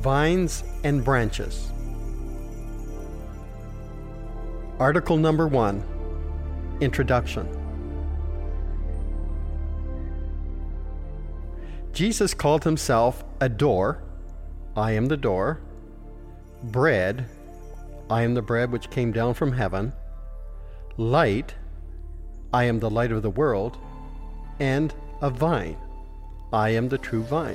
Vines and branches. Article number 1. Introduction. Jesus called himself a door, I am the door, bread, I am the bread which came down from heaven, light, I am the light of the world, and a vine, I am the true vine.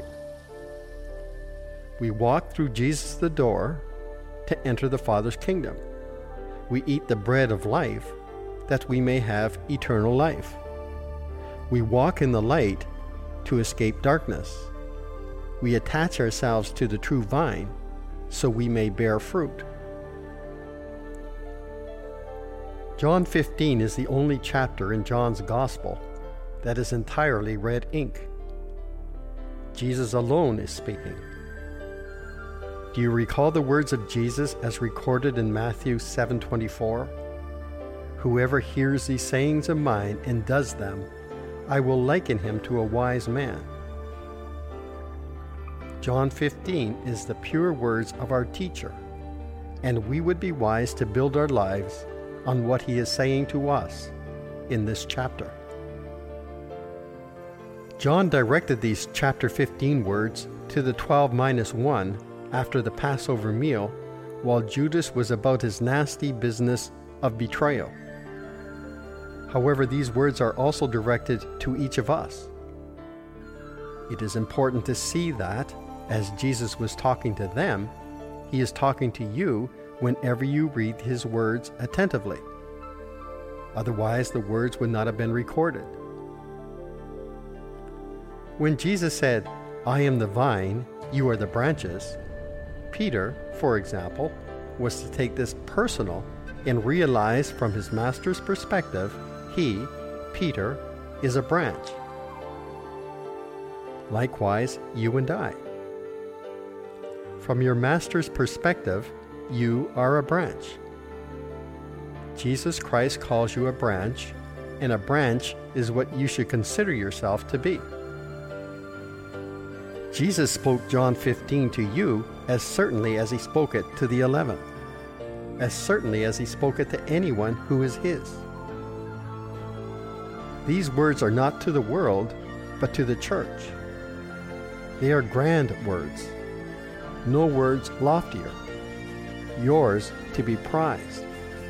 We walk through Jesus the door to enter the Father's kingdom. We eat the bread of life that we may have eternal life. We walk in the light to escape darkness. We attach ourselves to the true vine so we may bear fruit. John 15 is the only chapter in John's Gospel that is entirely red ink. Jesus alone is speaking. Do you recall the words of Jesus as recorded in Matthew 7:24? Whoever hears these sayings of mine and does them, I will liken him to a wise man. John 15 is the pure words of our teacher, and we would be wise to build our lives on what he is saying to us in this chapter. John directed these chapter 15 words to the 12 minus 1 after the Passover meal, while Judas was about his nasty business of betrayal. However, these words are also directed to each of us. It is important to see that, as Jesus was talking to them, he is talking to you whenever you read his words attentively. Otherwise, the words would not have been recorded. When Jesus said, I am the vine, you are the branches, Peter, for example, was to take this personal and realize from his master's perspective, he, Peter, is a branch. Likewise, you and I. From your master's perspective, you are a branch. Jesus Christ calls you a branch, and a branch is what you should consider yourself to be. Jesus spoke John 15 to you as certainly as he spoke it to the 11, as certainly as he spoke it to anyone who is his. These words are not to the world, but to the church. They are grand words, no words loftier, yours to be prized.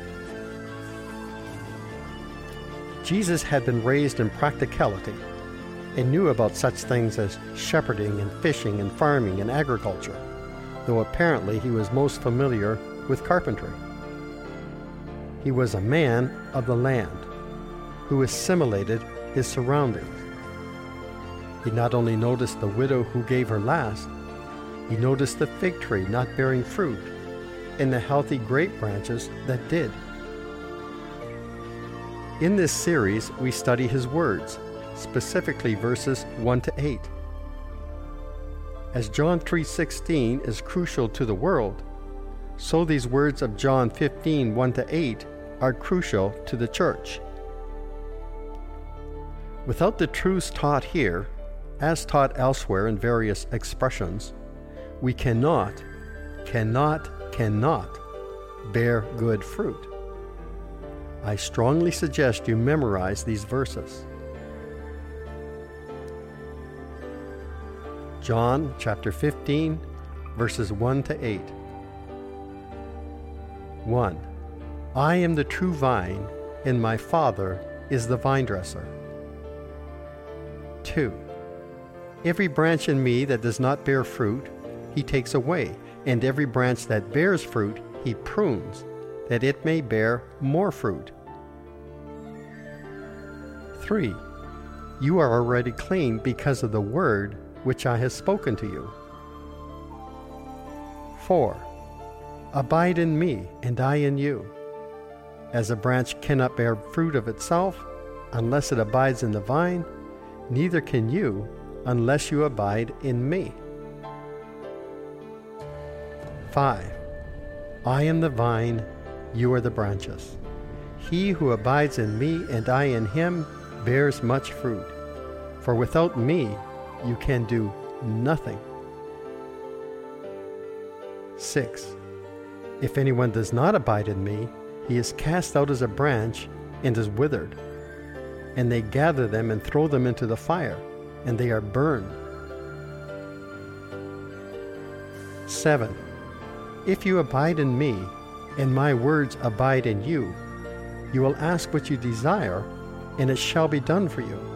Jesus had been raised in practicality and knew about such things as shepherding and fishing and farming and agriculture, though apparently he was most familiar with carpentry. He was a man of the land who assimilated his surroundings. He not only noticed the widow who gave her last, he noticed the fig tree not bearing fruit and the healthy grape branches that did. In this series, we study his words, specifically verses 1 to 8. As John 3:16 is crucial to the world, so these words of John 15, 1 to 8 are crucial to the church. Without the truths taught here, as taught elsewhere in various expressions, we cannot bear good fruit. I strongly suggest you memorize these verses. John chapter 15, verses 1 to 8. 1. I am the true vine, and my Father is the vine dresser. 2. Every branch in me that does not bear fruit, he takes away, and every branch that bears fruit, he prunes, that it may bear more fruit. 3. You are already clean because of the word which I have spoken to you. 4. Abide in me, and I in you. As a branch cannot bear fruit of itself unless it abides in the vine, neither can you unless you abide in me. 5. I am the vine, you are the branches. He who abides in me and I in him bears much fruit, for without me you can do nothing. 6. If anyone does not abide in me, he is cast out as a branch and is withered. And they gather them and throw them into the fire, and they are burned. 7. If you abide in me, and my words abide in you, you will ask what you desire, and it shall be done for you.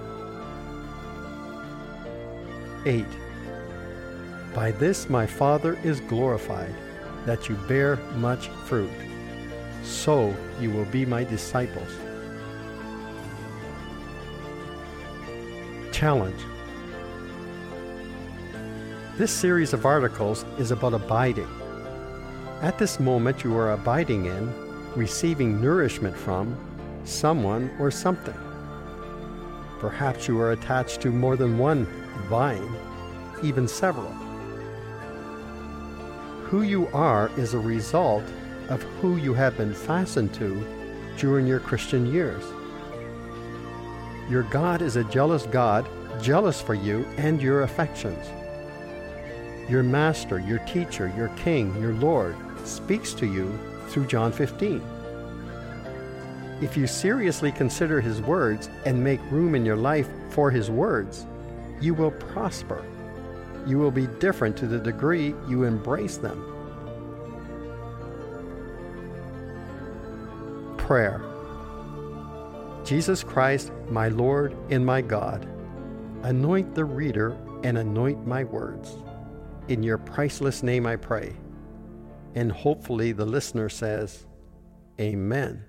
8. By this my Father is glorified, that you bear much fruit. So you will be my disciples. Challenge. This series of articles is about abiding. At this moment you are abiding in, receiving nourishment from, someone or something. Perhaps you are attached to more than one vine, even several. Who you are is a result of who you have been fastened to during your Christian years. Your God is a jealous God, jealous for you and your affections. Your Master, your Teacher, your King, your Lord speaks to you through John 15. If you seriously consider His words and make room in your life for His words, you will prosper. You will be different to the degree you embrace them. Prayer. Jesus Christ, my Lord and my God, anoint the reader and anoint my words. In your priceless name I pray. And hopefully the listener says, Amen.